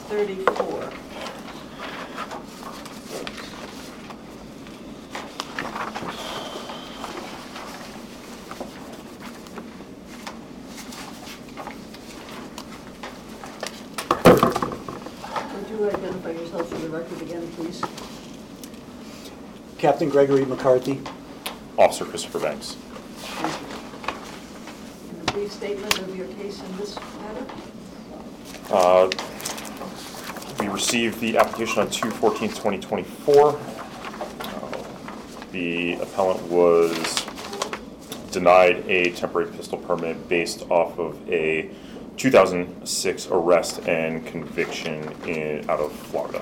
34. Would you identify yourself for the record again, please? Captain Gregory McCarthy. Officer Christopher Banks. Thank you. And a brief statement of your case in this matter? We received the application on 2/14/2024. The appellant was denied a temporary pistol permit based off of a 2006 arrest and conviction out of Florida.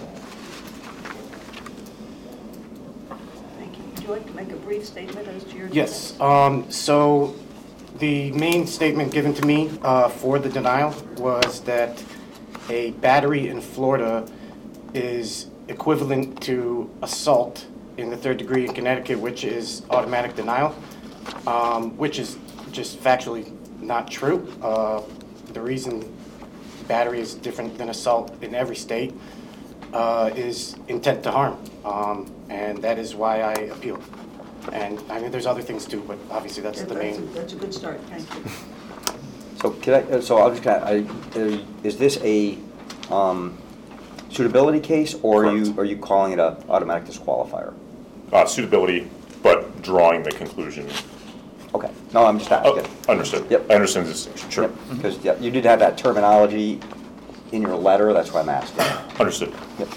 Thank you. Would you like to make a brief statement as to your Yes. So the main statement given to me for the denial was that a battery in Florida is equivalent to assault in the third degree in Connecticut, which is automatic denial, which is just factually not true. The reason battery is different than assault in every state is intent to harm, and that is why I appealed. And I mean, there's other things too, but obviously that's the main. That's a good start. Thank you. So I'll just is this a suitability case, or Correct. are you calling it a automatic disqualifier? Suitability, but drawing the conclusion. Okay. No, I'm just asking. Understood. Yep. I understand the distinction. Sure. Because you did have that terminology in your letter. That's why I'm asking. Understood. Yep.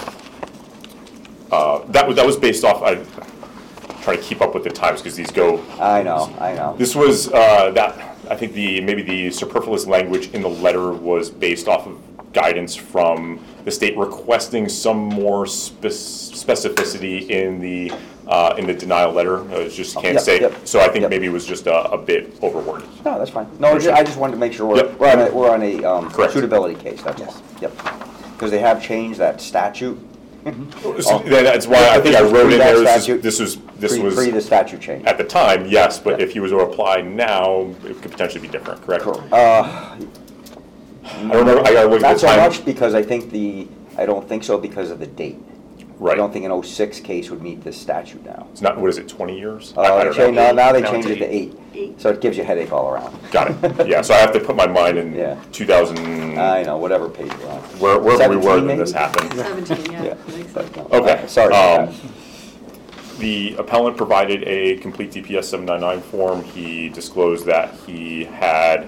That was based off. I try to keep up with the times because these go. I know. This was that I think maybe the superfluous language in the letter was based off of guidance from the state requesting some more specificity in the denial letter. I just can't say. Yep. So I think maybe it was just a bit overworded. No, that's fine. No, I just wanted to make sure Yep. we're on a Correct. suitability case. That's all. Yep. Because they have changed that statute. So that's why I think I wrote in there. This was pre the statute change. at the time, yes, but if he was to apply now, it could potentially be different. Correct? I don't know. I gotta look at Not the so time. much because I don't think so because of the date. Right. I don't think an 06 case would meet this statute now. It's not. What is it? 20 years? I don't know. Now they Now changed it's it to 8. So it gives you a headache all around. Got it. Yeah. So I have to put my mind in Yeah. 2000. I know, whatever page we're on. Wherever we 17 were when maybe? this happened. 17, yeah. Yeah. Makes sense. Okay. Sorry. The appellant provided a complete DPS 799 form. He disclosed that he had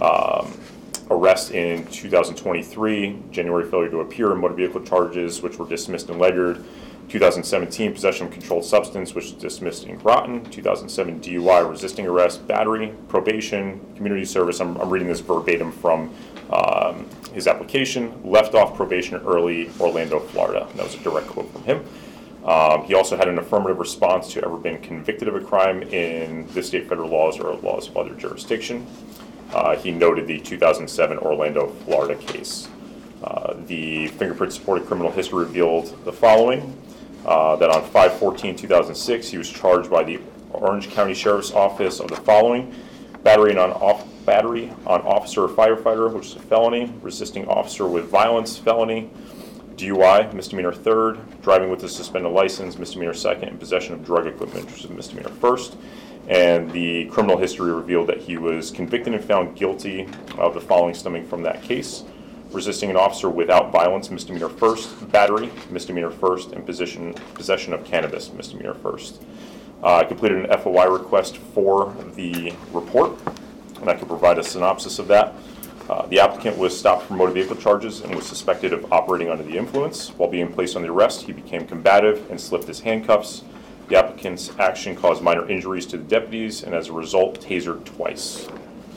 arrest in 2023, January failure to appear, and motor vehicle charges, which were dismissed and ledgered. 2017, possession of controlled substance, which was dismissed in Groton. 2007, DUI, resisting arrest, battery, probation, community service. I'm reading this verbatim from his application. Left off probation early, Orlando, Florida. And that was a direct quote from him. He also had an affirmative response to ever been convicted of a crime in the state federal laws or laws of other jurisdiction. He noted the 2007 Orlando, Florida case. The fingerprint-supported criminal history revealed the following. That on 5/14/2006, he was charged by the Orange County Sheriff's Office of the following: battery on officer or firefighter, which is a felony; resisting officer with violence, felony; DUI, misdemeanor third; driving with a suspended license, misdemeanor second; and possession of drug equipment, which is a misdemeanor first. And the criminal history revealed that he was convicted and found guilty of the following stemming from that case: resisting an officer without violence, misdemeanor first; battery, misdemeanor first; and possession of cannabis, misdemeanor first. I completed an FOI request for the report, and I can provide a synopsis of that. The applicant was stopped for motor vehicle charges and was suspected of operating under the influence. While being placed on the arrest, he became combative and slipped his handcuffs. The applicant's action caused minor injuries to the deputies, and as a result, tasered twice.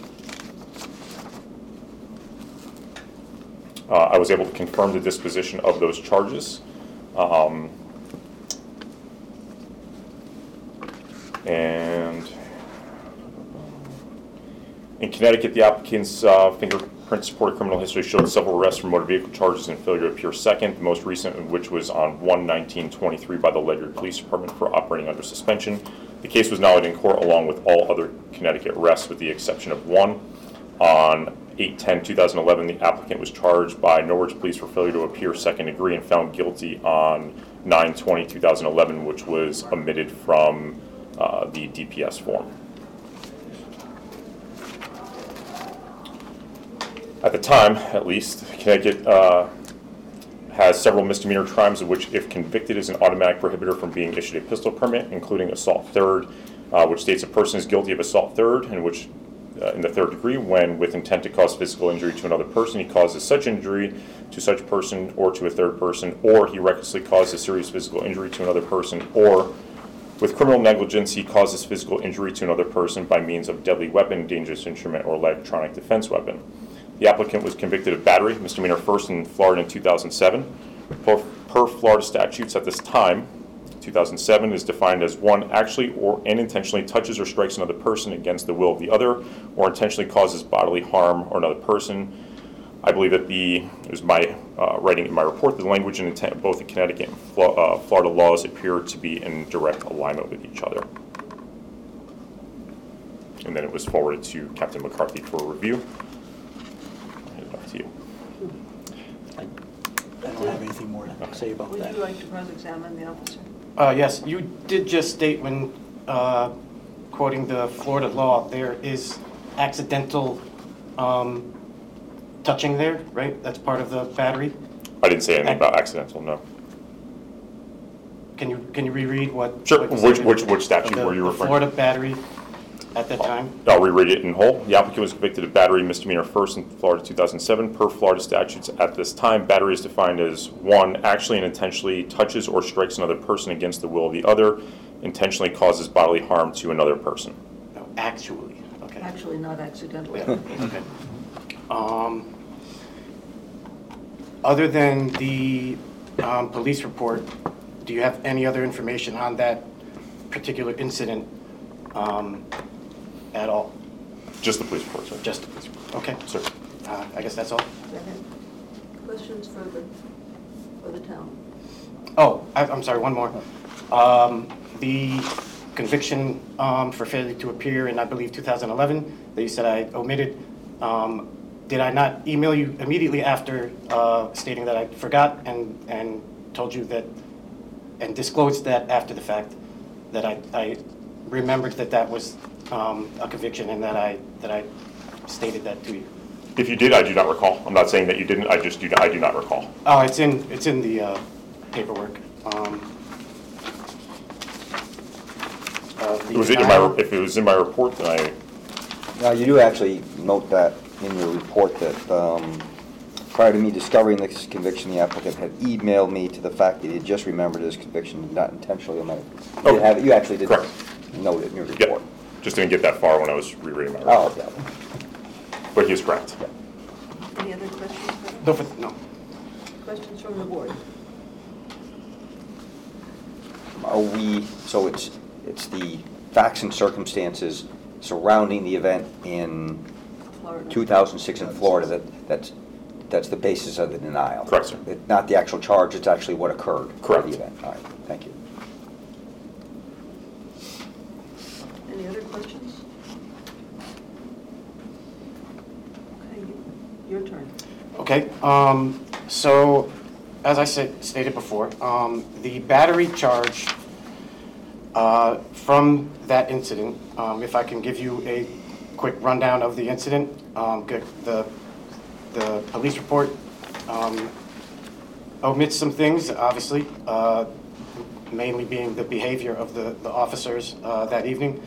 I was able to confirm the disposition of those charges. And in Connecticut, the applicant's fingerprint-supported criminal history showed several arrests for motor vehicle charges and failure to appear second, the most recent of which was on 1/19/23 by the Ledyard Police Department for operating under suspension. The case was now in court along with all other Connecticut arrests with the exception of one. On 8/10/2011, the applicant was charged by Norwich Police for failure to appear second degree and found guilty on 9/20/2011, which was omitted from the DPS form. At the time, at least, Connecticut has several misdemeanor crimes of which, if convicted, is an automatic prohibitor from being issued a pistol permit, including assault third, which states a person is guilty of assault third, in which in the third degree when, with intent to cause physical injury to another person, he causes such injury to such person or to a third person, or he recklessly causes serious physical injury to another person, or with criminal negligence he causes physical injury to another person by means of deadly weapon, dangerous instrument, or electronic defense weapon. The applicant was convicted of battery, misdemeanor first in Florida in 2007. Per Florida statutes at this time, 2007 is defined as one actually or unintentionally touches or strikes another person against the will of the other, or intentionally causes bodily harm or another person. I believe that it was my writing in my report, the language and intent of both the Connecticut and Florida laws appear to be in direct alignment with each other. And then it was forwarded to Captain McCarthy for review. I'll hand it back to you. I don't have anything more to say about Would that. you like to cross-examine the officer? Yes, you did just state when quoting the Florida law, there is accidental touching there, right? That's part of the battery. I didn't say anything about accidental, no. Can you reread what? Sure. what the Which statement statute of were you the referring to? Florida battery at that time? I'll reread it in whole. The applicant was convicted of battery misdemeanor first in Florida 2007. Per Florida statutes at this time, battery is defined as one actually and intentionally touches or strikes another person against the will of the other, intentionally causes bodily harm to another person. No, actually. Okay. Actually, not accidentally. Yeah, okay. Other than the police report, do you have any other information on that particular incident at all? Just the police report, sir. Just the police report. Okay. Sir. I guess that's all. Second. Questions for the town? Oh, I'm sorry, one more. The conviction for failure to appear in, I believe, 2011, that you said I omitted, did I not email you immediately after stating that I forgot and told you that, and disclosed that after the fact, that I remembered that was a conviction and that I stated that to you? If you did, I do not recall. I'm not saying that you didn't. I do not recall. Oh, it's in the paperwork. If it was in my report, then I. Now, you do actually note that in your report that prior to me discovering this conviction, the applicant had emailed me to the fact that he had just remembered his conviction, not intentionally omitted. You actually did Correct. note it in your Yeah, report. just didn't get that far when I was rereading my report. Oh, yeah. But he is correct. Any other questions? No. Questions from the board? So it's the facts and circumstances surrounding the event in Florida. 2006 in Florida that's the basis of the denial. Correct, sir. It's not the actual charge, it's actually what occurred. Correct. For the event. All right, thank you. Any other questions? Okay, your turn. Okay, so as I stated before, the battery charge from that incident, if I can give you a quick rundown of the incident, the police report omits some things, obviously, mainly being the behavior of the officers that evening.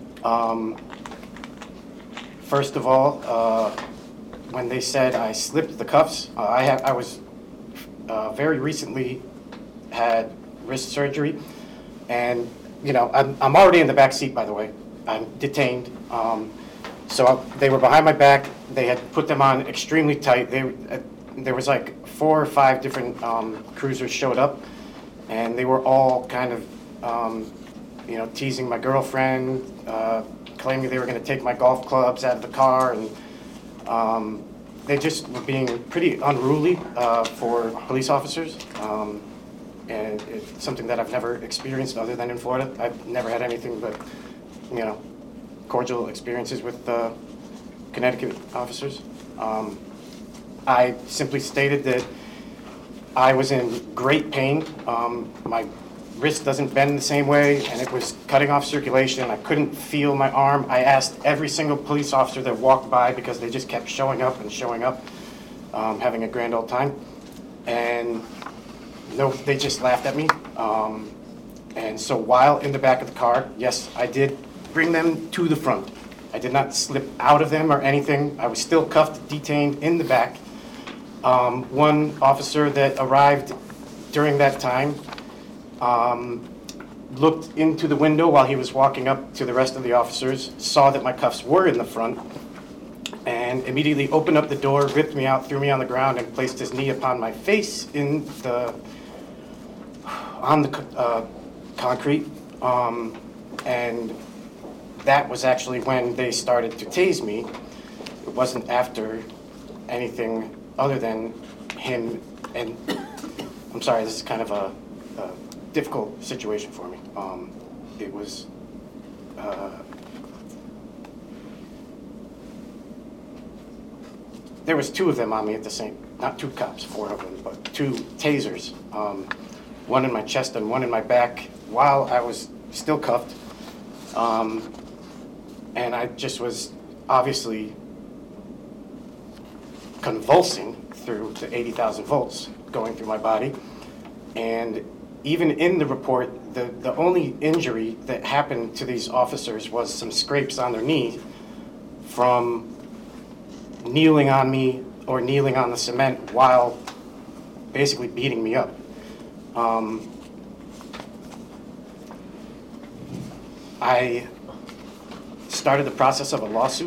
First of all, when they said I slipped the cuffs, I was very recently had wrist surgery, and I'm already in the back seat, by the way. I'm detained. So they were behind my back. They had put them on extremely tight. There was like 4 or 5 different cruisers showed up, and they were all kind of, teasing my girlfriend, claiming they were going to take my golf clubs out of the car, and they just were being pretty unruly for police officers. And it's something that I've never experienced other than in Florida. I've never had anything but, cordial experiences with Connecticut officers. I simply stated that I was in great pain. My wrist doesn't bend the same way, and it was cutting off circulation. I couldn't feel my arm. I asked every single police officer that walked by because they just kept showing up and showing up, having a grand old time. And no, they just laughed at me. And so while in the back of the car, yes, I did bring them to the front. I did not slip out of them or anything. I was still cuffed, detained in the back. One officer that arrived during that time looked into the window while he was walking up to the rest of the officers, saw that my cuffs were in the front, and immediately opened up the door, ripped me out, threw me on the ground, and placed his knee upon my face on the concrete. And that was actually when they started to tase me. It wasn't after anything other than him, and I'm sorry, this is kind of a difficult situation for me. It was, there was two of them on me at the same, not two cops, four of them, but two tasers, one in my chest and one in my back while I was still cuffed. And I just was obviously convulsing through the 80,000 volts going through my body. And even in the report, the only injury that happened to these officers was some scrapes on their knee from kneeling on me or kneeling on the cement while basically beating me up. I started the process of a lawsuit,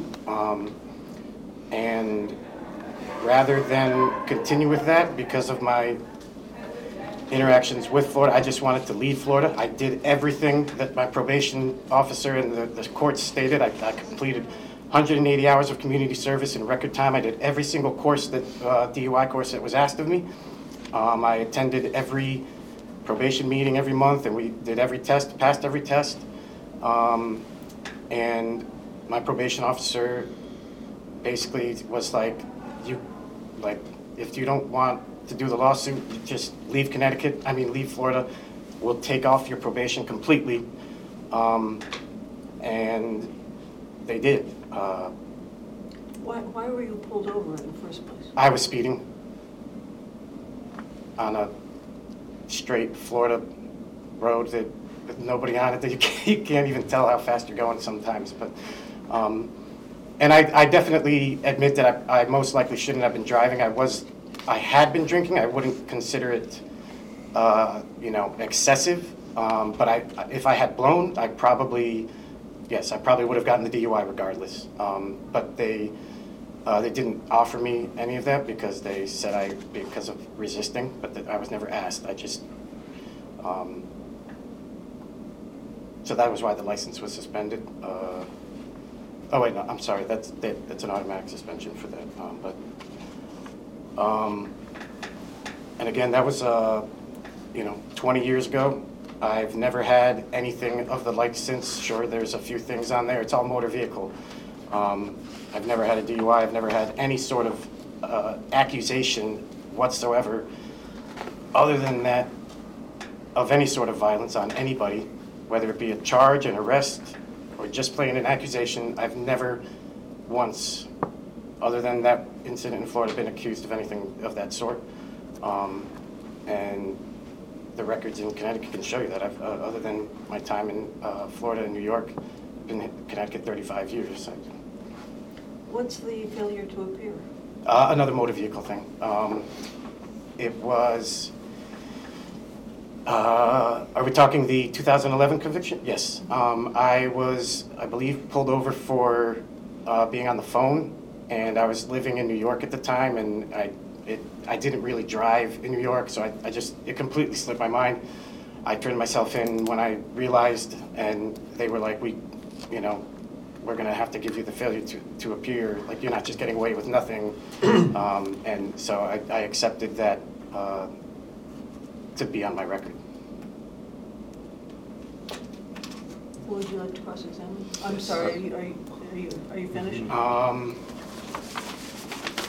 and rather than continue with that because of my interactions with Florida, I just wanted to leave Florida. I did everything that my probation officer and the court stated. I completed 180 hours of community service in record time. I did every single course, DUI course that was asked of me. I attended every probation meeting every month, and we did every test, passed every test. And my probation officer basically was like, if you don't want to do the lawsuit, you just leave leave Florida. We'll take off your probation completely. And they did. Why were you pulled over in the first place? I was speeding on a straight Florida road that with nobody on it, that you can't even tell how fast you're going sometimes. But and I definitely admit that I most likely shouldn't have been driving. I had been drinking. I wouldn't consider it excessive. But if I had blown, I probably would have gotten the DUI regardless. But they didn't offer me any of that because they said because of resisting, but I was never asked. I just, so that was why the license was suspended. Oh wait, no, I'm sorry, that's an automatic suspension for that. And again, that was 20 years ago. I've never had anything of the like since. Sure, there's a few things on there. It's all motor vehicle. I've never had a DUI. I've never had any sort of accusation whatsoever, other than that, of any sort of violence on anybody, whether it be a charge, an arrest, or just plain an accusation. I've never once, other than that incident in Florida, been accused of anything of that sort. And the records in Connecticut can show you that. Other than my time in Florida and New York, been in Connecticut 35 years. What's the failure to appear? Another motor vehicle thing. It was, are we talking the 2011 conviction? Yes. I was, I believe, pulled over for being on the phone, and I was living in New York at the time, and I didn't really drive in New York, so it completely slipped my mind. I turned myself in when I realized, and they were like, we're gonna have to give you the failure to appear, like you're not just getting away with nothing. And so I accepted that to be on my record. Would you like to cross-examine? I'm sorry, are you finished?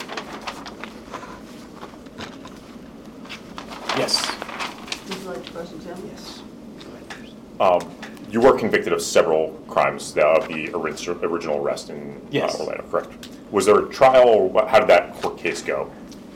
Yes. Would you like to cross-examine? Yes. You were convicted of several crimes of the original arrest in Yes. Orlando, correct? Was there a trial, or how did that court case go?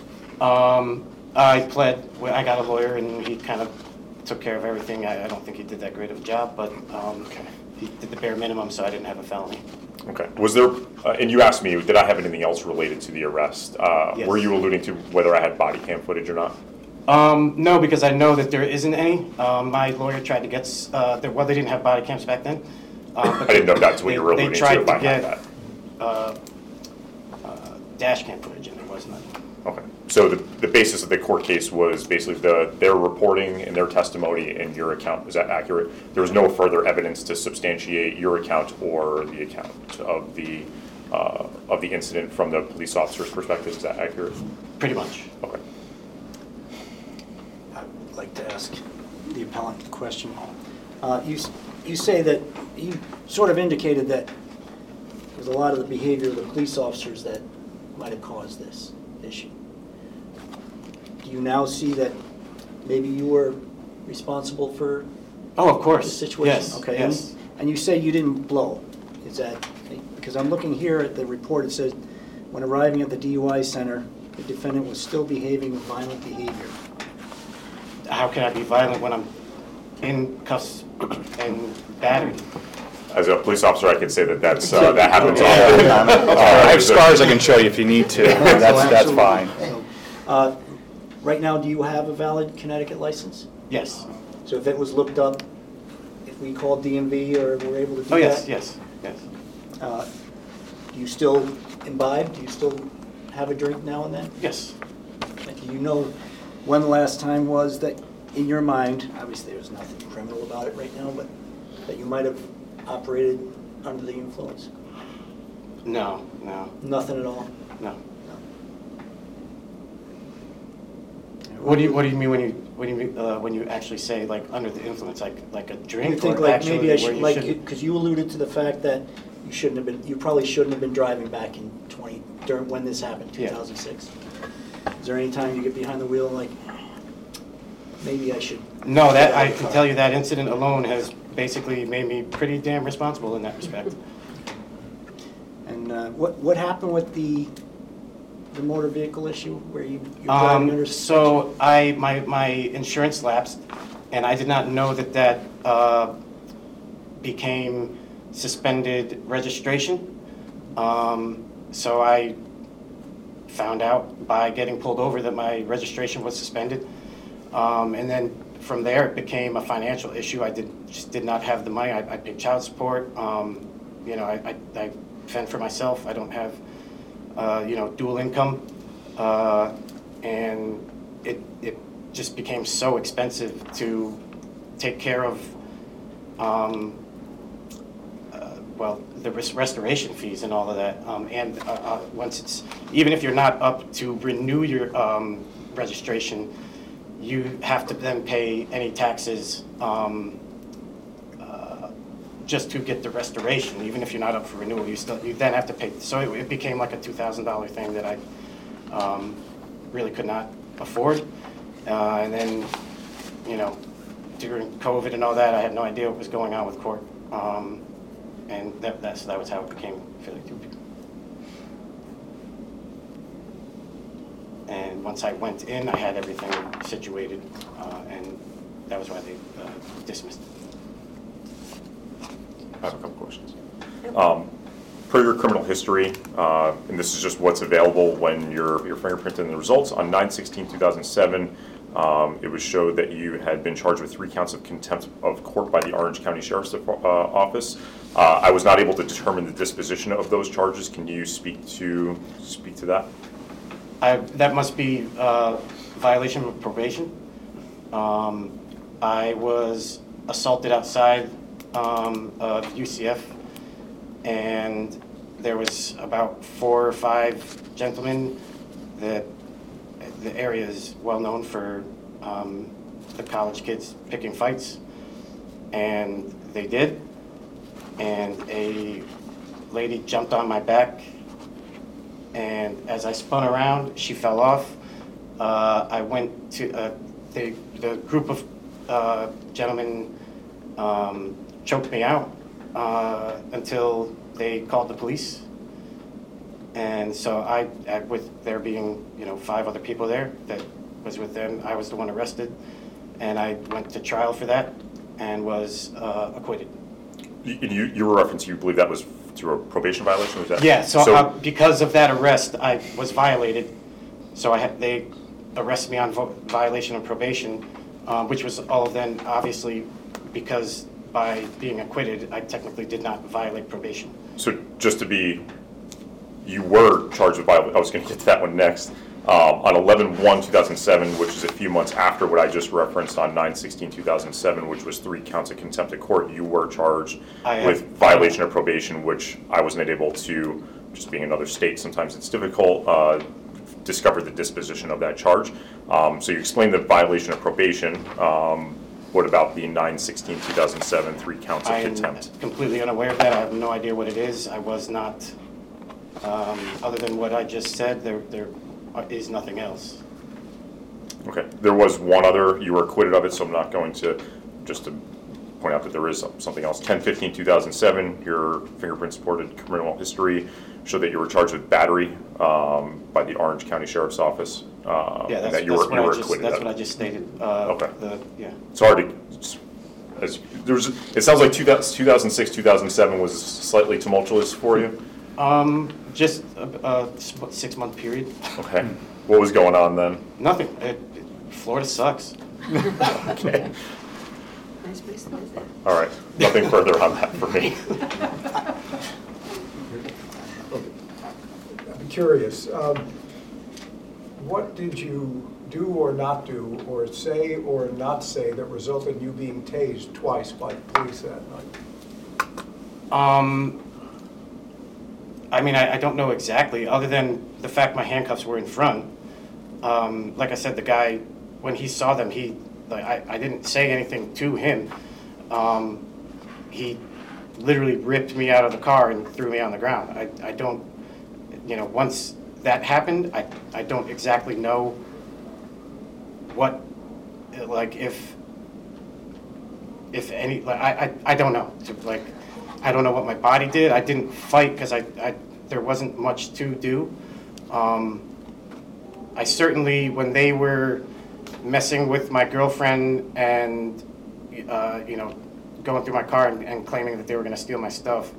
I pled, I got a lawyer and he kind of took care of everything. I don't think he did that great of a job, but he did the bare minimum, so I didn't have a felony. Okay. Was there, and you asked me, did I have anything else related to the arrest? Yes. Were you alluding to whether I had body cam footage or not? No, because I know that there isn't any. My lawyer tried to get, well, they didn't have body cams back then. I didn't know that's what you were alluding to, They if tried I to had get dash cam footage, and there was none. Okay. So the basis of the court case was basically their reporting and their testimony and your account. Is that accurate? There was no further evidence to substantiate your account or the account of the incident from the police officer's perspective. Is that accurate? Pretty much. Okay. I'd like to ask the appellant a question. You say that you sort of indicated that there's a lot of the behavior of the police officers that might have caused this issue. Do you now see that maybe you were responsible for Oh, of the course. situation? Yes. Okay. Yes. And you say you didn't blow. Is that, because I'm looking here at the report, it says, when arriving at the DUI center, the defendant was still behaving with violent behavior. How can I be violent when I'm in cuffs and battered? As a police officer, I can say that that happens often. I have scars I can show you if you need to. That's fine. Uh, Right now, do you have a valid Connecticut license? Yes. So if it was looked up, if we called DMV or were able to do that? Oh, yes, yes, yes. Do you still imbibe? Do you still have a drink now and then? Yes. And do you know when the last time was that, in your mind, obviously there's nothing criminal about it right now, but that you might have operated under the influence? No, no, Nothing at all? no. What do you mean when you actually say like under the influence, like a drink? You think or like actually maybe I where should, you like, shouldn't? because you alluded to the fact that you shouldn't have been, you probably shouldn't have been driving back in during when this happened, Yeah. 2006. Is there any time you get behind the wheel and like, maybe I should? No, that I can tell you that incident alone has basically made me pretty damn responsible in that respect. And what happened with the motor vehicle issue where you're driving under suspension? So my insurance lapsed, and I did not know that became suspended registration. So I found out by getting pulled over that my registration was suspended. And then from there, it became a financial issue. I just did not have the money. I paid child support. You know, I fend for myself. I don't have, you know, dual income. And it just became so expensive to take care of, well, the restoration fees and all of that. And once it's, even if you're not up to renew your registration, you have to then pay any taxes just to get the restoration. Even if you're not up for renewal, you then have to pay. So it became like a $2,000 thing that I really could not afford. And then, you know, during COVID and all that, I had no idea what was going on with court. And that was how it became fairly stupid. And once I went in, I had everything situated, and that was why they dismissed it. I have a couple questions. Per your criminal history, and this is just what's available when you're fingerprinting the results, on 9/16/2007, it was showed that you had been charged with 3 counts of contempt of court by the Orange County Sheriff's Office. I was not able to determine the disposition of those charges. Can you speak to that? That must be violation of probation. I was assaulted outside of UCF, and there was about 4 or 5 gentlemen that the area is well known for the college kids picking fights, and they did. And a lady jumped on my back, and as I spun around, she fell off. I went to the group of gentlemen choked me out until they called the police. And so with there being, 5 other people there that was with them, I was the one arrested, and I went to trial for that and was acquitted. You were referencing, you believe that was through a probation violation? Was that? Yeah, so because of that arrest, I was violated. So they arrested me on violation of probation, which was all then obviously because by being acquitted, I technically did not violate probation. So just to be, you were charged with violation, I was going to get to that one next. On 11/1/2007, which is a few months after what I just referenced on 9/16/2007, which was 3 counts of contempt of court, you were charged with violation of probation, which I wasn't able to, just being another state, sometimes it's difficult, discover the disposition of that charge. So you explained the violation of probation. What about the 9/16/2007, 3 counts of contempt? I'm completely unaware of that. I have no idea what it is. I was not, other than what I just said, there is nothing else. Okay, there was one other, you were acquitted of it, so I'm not going to, just to point out that there is something else. 10/15/2007, your fingerprint supported criminal history showed that you were charged with battery by the Orange County Sheriff's Office. Yeah, and that you were acquitted that's of what I it. just stated. Okay. Yeah. It's hard to, it sounds like 2006, 2007 was slightly tumultuous for you. Just a 6-month period. Okay. What was going on then? Nothing. Florida sucks. Okay. Nice place to visit. All right. Nothing further on that for me. I'm curious, what did you do or not do, or say or not say that resulted in you being tased twice by the police that night? I mean, I don't know exactly, other than the fact my handcuffs were in front. Like I said, the guy, when he saw them, I didn't say anything to him. He literally ripped me out of the car and threw me on the ground. I don't, once that happened, I don't exactly know what, like, if any, like, I don't know. I don't know what my body did. I didn't fight because there wasn't much to do. I certainly, when they were messing with my girlfriend and, going through my car and claiming that they were going to steal my stuff,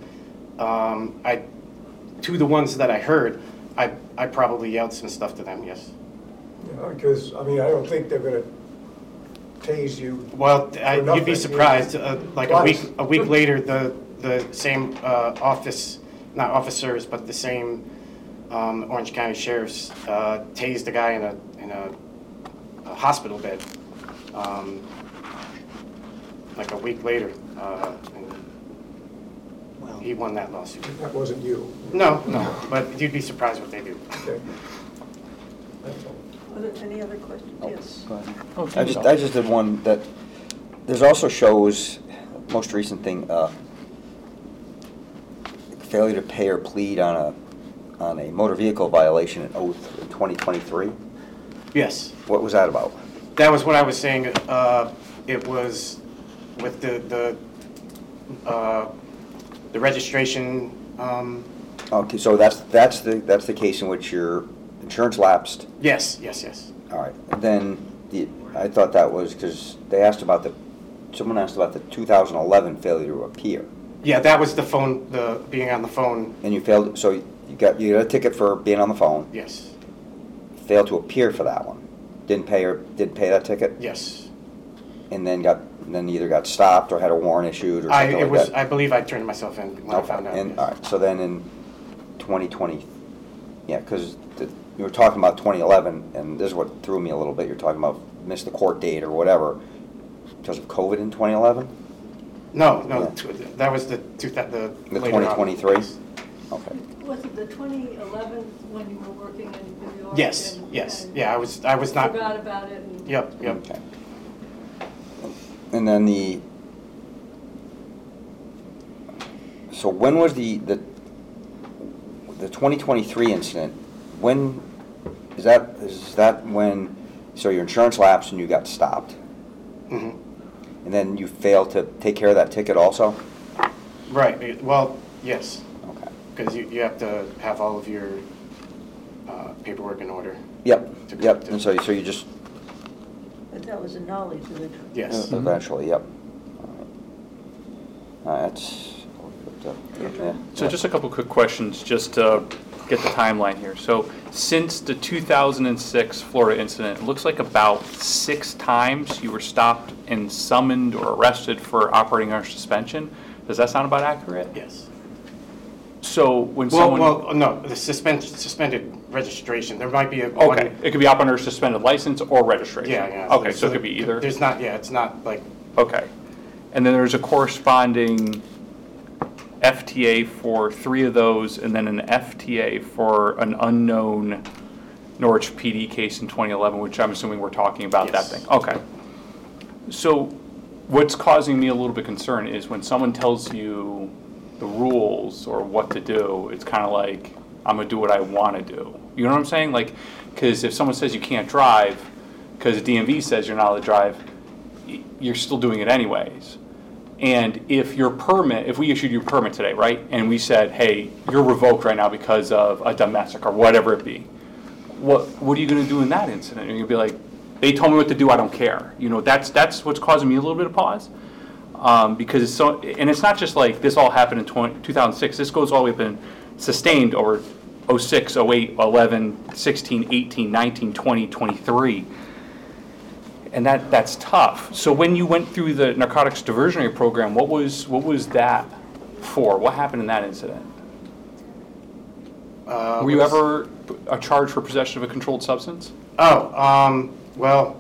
to the ones that I heard, I probably yelled some stuff to them, yes. Because, I don't think they're going to tase you. Well, you'd nothing, be surprised. Like a Twice. week later, the same not officers, but the same Orange County sheriffs tased a guy in a hospital bed. Like a week later, and he won that lawsuit. That wasn't you. No, but you'd be surprised what they do. Okay. That's all. Are there any other questions? Yes. Go ahead. Oh, I just did one that, there's also shows, most recent thing, failure to pay or plead on a motor vehicle violation in 2023. Yes, What was that about? that was what I was saying. It was with the registration. Okay, so that's the case in which your insurance lapsed. Yes. All right. Then I thought that was because someone asked about the 2011 failure to appear. Yeah, that was the phone, the being on the phone. And you failed, so you got a ticket for being on the phone. Yes. Failed to appear for that one. Didn't pay that ticket. Yes. And then either got stopped or had a warrant issued or something like that. I believe I turned myself in when I found out. And, yes. all right, so then in 2020, yeah, because you were talking about 2011, and this is what threw me a little bit. You're talking about missed the court date or whatever because of COVID in 2011. No, Yeah. that was the The later on. 2023. Okay. Was it the 2011 when you were working in New York? Yes. Yeah, I was not. Forgot about it. And Yep. Okay. And then so when was the 2023 incident? When is that when so your insurance lapsed and you got stopped. Mhm. And then you failed to take care of that ticket also? Right, well, yes, Okay. because you have to have all of your paperwork in order. Yep, To yep, correct it. and so you just, But that was a knowledge of it. Yes. eventually, yep. All right, that's, yeah. So just a couple quick questions, just to get the timeline here. So since the 2006 Florida incident, it looks like about 6 times you were stopped and summoned or arrested for operating under suspension. Does that sound about accurate? Yes. So when Well, someone... well, no, the suspended registration, there might be a. Okay, one- it could be up under suspended license or registration? Yeah, yeah. Okay, so it could be either? There's not, yeah, it's not like, Okay. And then there's a corresponding FTA for 3 of those, and then an FTA for an unknown Norwich PD case in 2011, which I'm assuming we're talking about that Yes. thing. Okay. So what's causing me a little bit concern is when someone tells you the rules or what to do, it's kind of like, I'm gonna do what I want to do. You know what I'm saying? Like, because if someone says you can't drive, because the DMV says you're not allowed to drive, you're still doing it anyways. And if your permit, if we issued your permit today, right, and we said, hey, you're revoked right now because of a domestic or whatever it be, what are you going to do in that incident? You're going to be like, they told me what to do, I don't care. You know, that's what's causing me a little bit of pause. Because it's so, and it's not just like this all happened in 2006. This goes all the way up and sustained over 06, 08, 11, 16, 18, 19, 20, 23. And that's tough. So when you went through the narcotics diversionary program, what was that for? What happened in that incident? Were you ever charged for possession of a controlled substance? oh, well,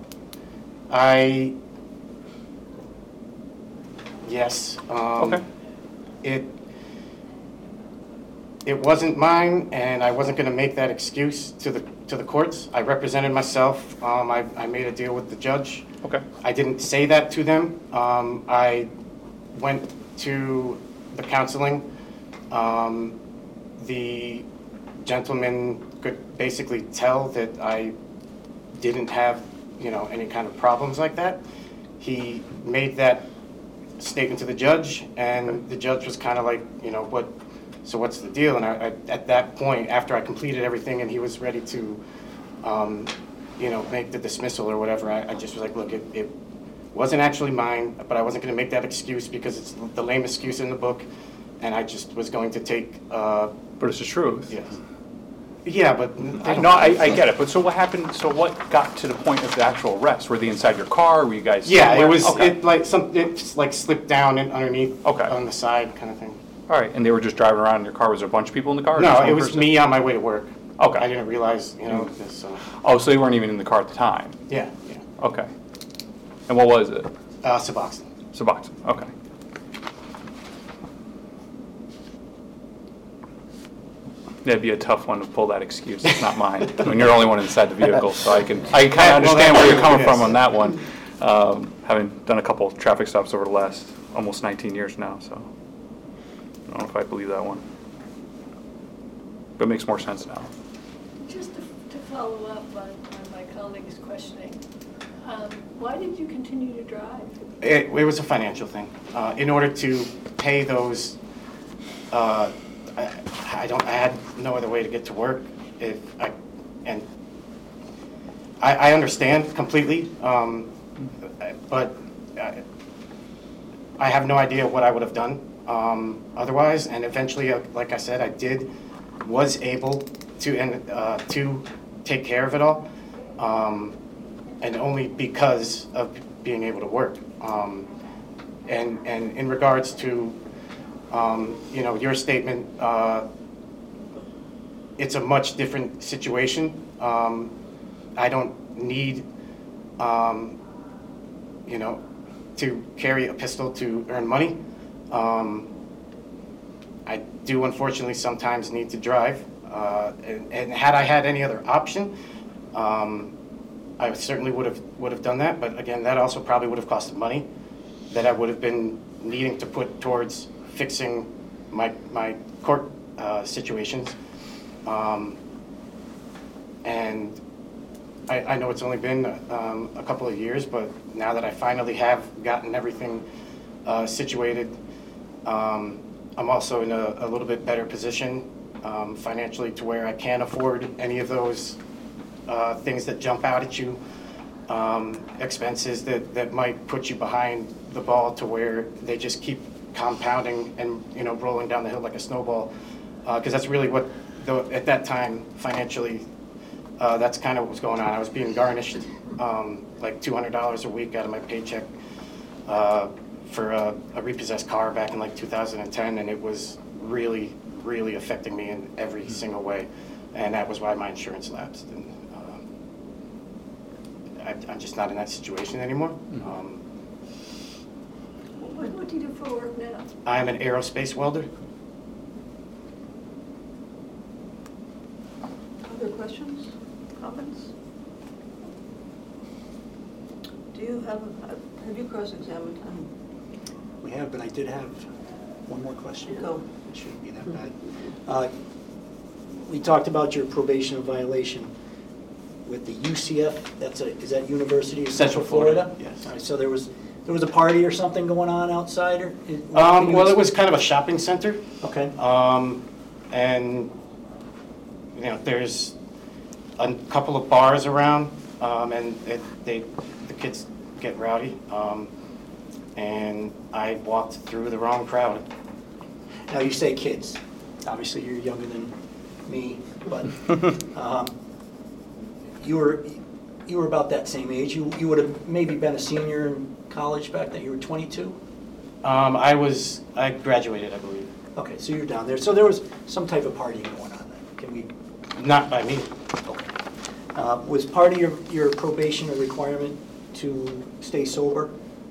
yes. Okay. It wasn't mine, and I wasn't gonna make that excuse to the courts. I represented myself. I made a deal with the judge. Okay. I didn't say that to them. I went to the counseling. The gentleman could basically tell that I didn't have, any kind of problems like that. He made that statement to the judge, and the judge was kind of like, what's the deal? And I, at that point, after I completed everything and he was ready to, make the dismissal or whatever, I just was like, look, it wasn't actually mine, but I wasn't going to make that excuse because it's the lame excuse in the book, and I just was going to take. But it's the truth. Yes. Yeah, but I get it. But so what happened? So what got to the point of the actual arrest? Were they inside your car? Were you guys? Yeah, somewhere? it was Okay. it's like slipped down and underneath Okay. on the side kind of thing. All right, and they were just driving around in your car. Was there a bunch of people in the car? or No, just it one was person? me on my way to work. Okay. I didn't realize, this. Oh, so they weren't even in the car at the time. Yeah. Okay. And what was it? Suboxone. Suboxone. Okay. That'd be a tough one to pull that excuse. It's not mine. When you're the only one inside the vehicle, so I kind of understand where you're coming from on that one. Having done a couple of traffic stops over the last almost 19 years now, so I don't know if I believe that one. But it makes more sense now. Just to follow up on my colleague's questioning, why did you continue to drive? It was a financial thing. In order to pay those, I had no other way to get to work. I understand completely, but I have no idea what I would have done otherwise. And eventually, like I said, was able to take care of it all, and only because of being able to work. And in regards to your statement, it's a much different situation. I don't need to carry a pistol to earn money. I do unfortunately sometimes need to drive, and had I had any other option, I certainly would have done that. But again, that also probably would have costed money that I would have been needing to put towards fixing my court situations. And I know it's only been a couple of years, but now that I finally have gotten everything situated, I'm also in a little bit better position financially to where I can afford any of those things that jump out at you, expenses that might put you behind the ball to where they just keep compounding and, you know, rolling down the hill like a snowball. Because that's really what, at that time, financially, that's kind of what was going on. I was being garnished like $200 a week out of my paycheck for a repossessed car back in like 2010, and it was really, really affecting me in every single way. And that was why my insurance lapsed. And I'm just not in that situation anymore. What do you do for work now? I'm an aerospace welder. Other questions, comments? Do you have you cross-examined him? We have, but I did have one more question. Go. It shouldn't be that bad. We talked about your probation violation with the UCF, is that University of Central Florida? Yes. All right, so there was a party or something going on outside, or? Well, it was kind of a shopping center. Okay. And, you know, there's a couple of bars around, and the kids get rowdy. And I walked through the wrong crowd. Now, you say kids. Obviously, you're younger than me, but you were about that same age. You would have maybe been a senior in college back then. You were 22? I graduated, I believe. Okay, so you're down there. So there was some type of partying going on then. Can we? Not by me. Okay. Was part of your probation a requirement to stay sober?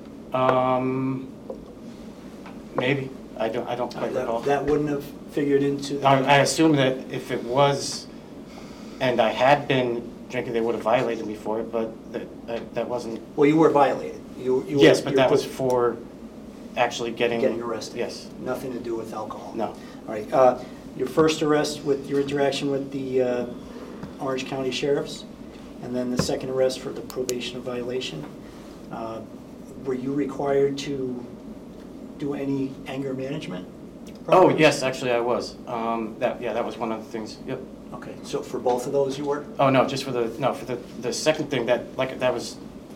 Maybe. I don't quite recall. That wouldn't have figured into. I assume that if it was, and I had been drinking, they would have violated me for it, but that wasn't. Well, you were violated. Yes, but that was for actually getting arrested. Yes. Nothing to do with alcohol. No. All right. Your first arrest with your interaction with the Orange County Sheriffs, and then the second arrest for the probation violation. Were you required to do any anger management programs? Oh, yes, actually I was. That was one of the things. Yep. Okay, so for both of those you were? Oh, no, just for the second thing that was,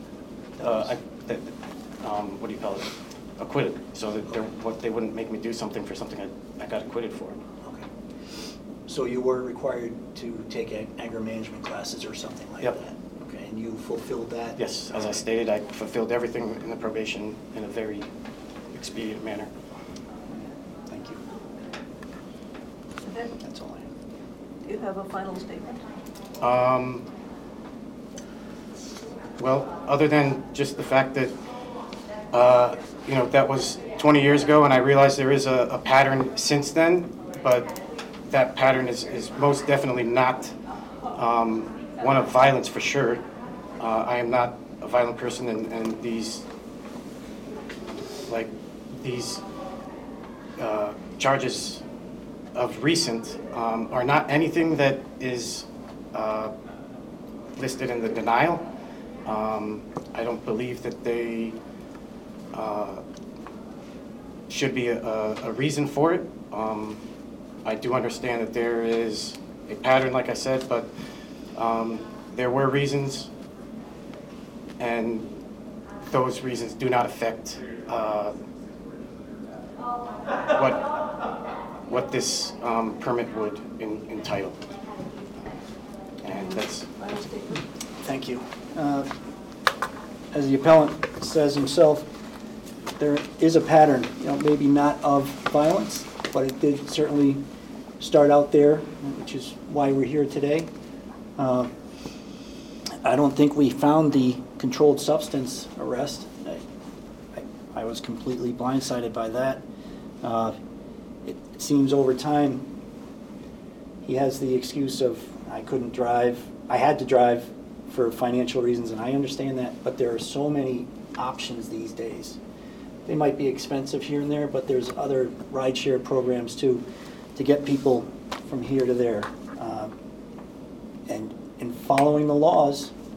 what do you call it? Acquitted. So that they wouldn't make me do something for something I got acquitted for. Okay. So you were required to take anger management classes or something like that? Okay, and you fulfilled that? Yes, as I stated, I fulfilled everything in the probation in a very expedient manner. Thank you. Okay. That's all I have. Do you have a final statement? Well, other than just the fact that, that was 20 years ago, and I realize there is a pattern since then, but that pattern is most definitely not one of violence for sure. I am not a violent person, and these charges of recent are not anything that is listed in the denial. I don't believe that they should be a reason for it. I do understand that there is a pattern, like I said, but there were reasons, and those reasons do not affect what this permit would entitle. And that's. Final statement? Thank you. As the appellant says himself, there is a pattern, maybe not of violence, but it did certainly start out there, which is why we're here today. I don't think we found the controlled substance arrest. I was completely blindsided by that. It seems over time he has the excuse of, I couldn't drive, I had to drive for financial reasons, and I understand that, but there are so many options these days. They might be expensive here and there, but there's other rideshare programs too to get people from here to there. And in following the laws,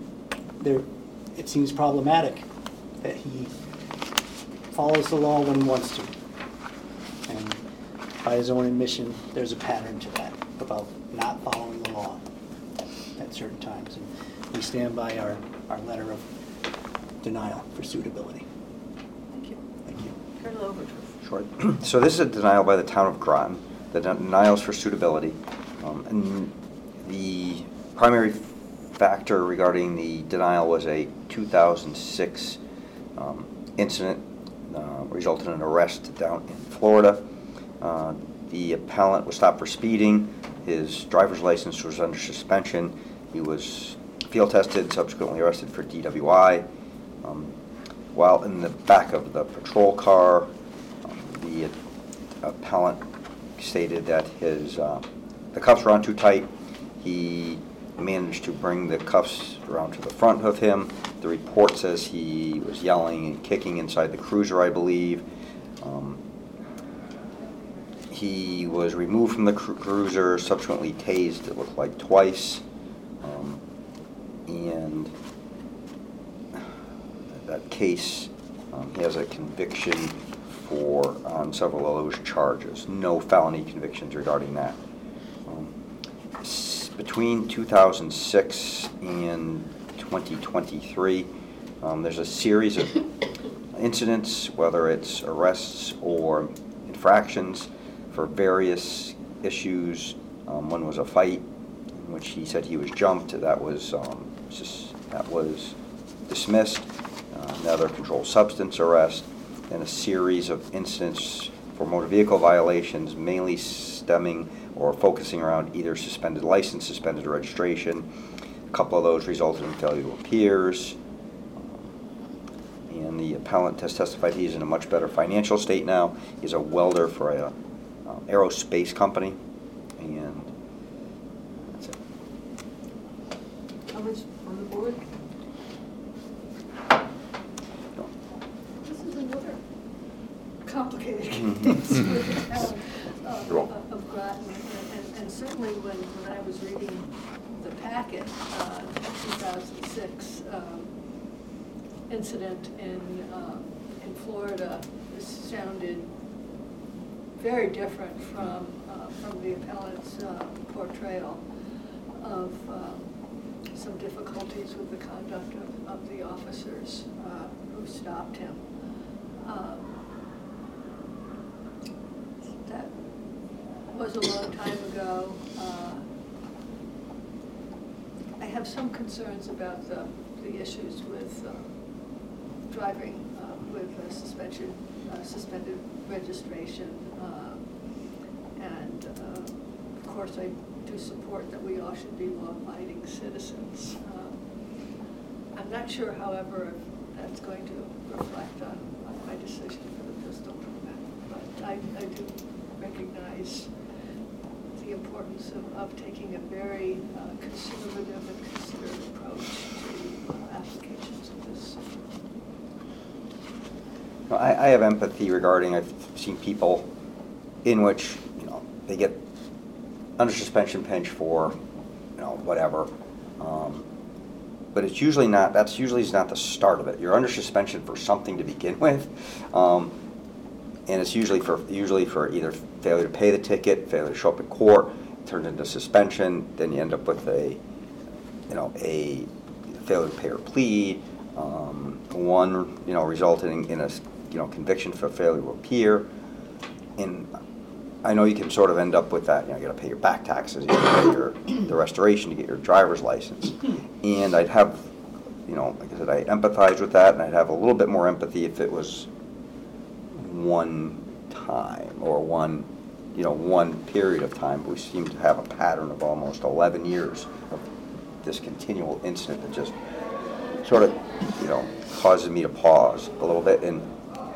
it seems problematic that he follows the law when he wants to. And by his own admission, there's a pattern to that, about not following the law at certain times. And we stand by our letter of denial for suitability. Thank you. Thank you. Colonel Overton. Sure. So this is a denial by the town of Groton. The denial is for suitability. And the primary factor regarding the denial was a 2006 incident resulted in an arrest down in Florida. The appellant was stopped for speeding. His driver's license was under suspension. He was field tested, subsequently arrested for DWI. While in the back of the patrol car, the appellant stated that the cuffs were on too tight. He managed to bring the cuffs around to the front of him. The report says he was yelling and kicking inside the cruiser, I believe. He was removed from the cruiser, subsequently tased, it looked like twice. And that case, he has a conviction on several of those charges. No felony convictions regarding that. Between 2006 and 2023, there's a series of incidents, whether it's arrests or infractions, for various issues. One was a fight in which he said he was jumped. That was dismissed. Another controlled substance arrest, and a series of incidents for motor vehicle violations, mainly stemming or focusing around either suspended license, suspended registration. A couple of those resulted in failure to appears. And the appellant has testified he's in a much better financial state now. He's a welder for a aerospace company, and that's it. Comments on the board? This is another complicated case with the town of Groton. And certainly when I was reading the packet, the 2006 incident in Florida, this sounded very different from the appellant's portrayal of some difficulties with the conduct of the officers who stopped him. That was a long time ago. I have some concerns about the issues with driving with suspended registration. And of course, I do support that we all should be law-abiding citizens. I'm not sure, however, if that's going to reflect on my decision for the pistol permit. But I do recognize the importance of taking a very conservative and considered approach to applications of this. I have empathy regarding, I've seen people in which, they get under suspension pinch for, whatever. But it's usually not, that's usually not the start of it. You're under suspension for something to begin with. And it's usually for either failure to pay the ticket, failure to show up in court, turns into suspension, then you end up with a failure to pay or plead, one, resulting in a, conviction for failure to appear. And I know you can sort of end up with that, you got to pay your back taxes, you got to pay the restoration to get your driver's license. And I'd have, like I said, I empathize with that, and I'd have a little bit more empathy if it was one time or one period of time. But we seem to have a pattern of almost 11 years of this continual incident that just sort of, causes me to pause a little bit. And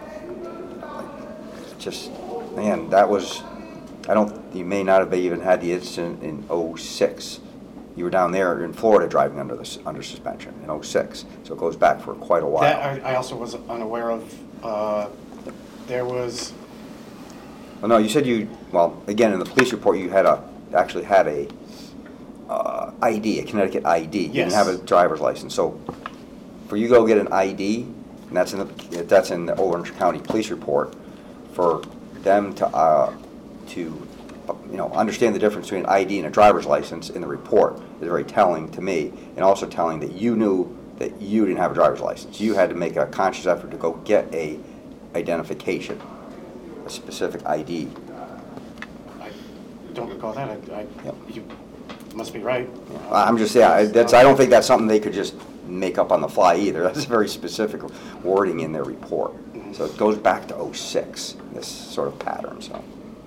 just, man, that was, you may not have even had the incident in 2006. You were down there in Florida driving under suspension in 2006. So it goes back for quite a while. That I also was unaware of. There was... Well, no, you said again, in the police report, you actually had a ID, a Connecticut ID. You didn't have a driver's license. So for you to go get an ID, and that's in the Orange County Police Report, for them to understand the difference between an ID and a driver's license in the report is very telling to me, and also telling that you knew that you didn't have a driver's license. You had to make a conscious effort to go get a identification, a specific ID. I don't recall that. Yep. You must be right. I'm just, yeah, I don't think that's something they could just make up on the fly either. That's very specific wording in their report. So it goes back to '06, this sort of pattern, so.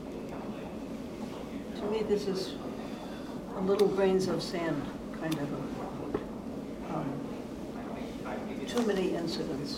To me, this is a little grains of sand kind of a, too many incidents.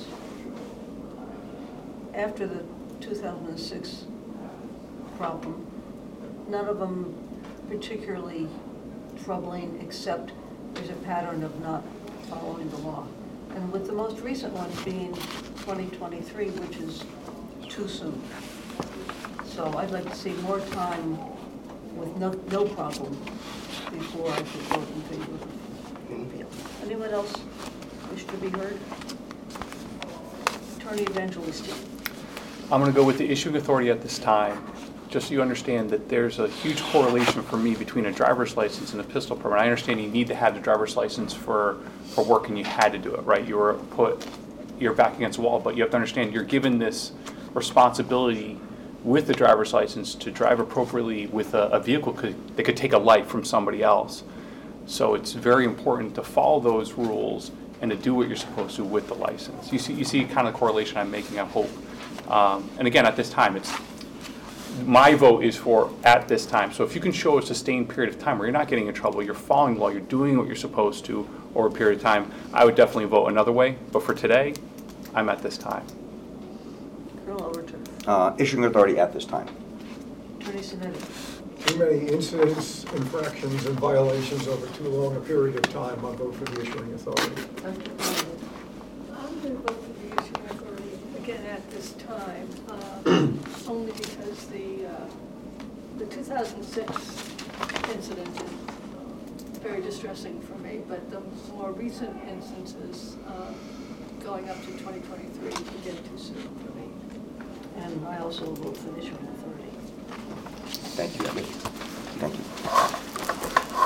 After the 2006 problem, none of them particularly troubling, except there's a pattern of not following the law. And with the most recent one being 2023, which is too soon. So I'd like to see more time with no problem before I could vote in favor of the appeal. Anyone else wish to be heard? Attorney Evangelisti. I'm going to go with the issuing authority at this time, just so you understand that there's a huge correlation for me between a driver's license and a pistol permit. I understand you need to have the driver's license for work, and you had to do it, right? You're back against the wall, but you have to understand you're given this responsibility with the driver's license to drive appropriately with a vehicle that could take a life from somebody else. So it's very important to follow those rules and to do what you're supposed to with the license. You see kind of the correlation I'm making, I hope. And again, at this time, my vote is for at this time. So if you can show a sustained period of time where you're not getting in trouble, you're following the law, you're doing what you're supposed to over a period of time, I would definitely vote another way. But for today, I'm at this time. Colonel Overton. Issuing authority at this time. Attorney Sinetti. Too many incidents, infractions, and violations over too long a period of time. I'll vote for the issuing authority. Dr. Conlon. I'm going to vote for the issuing authority again at this time, only because the 2006 incident is very distressing for me, but the more recent instances going up to 2023 again too soon for me. And I also vote for the issuing authority. Thank you, Abby. Thank you.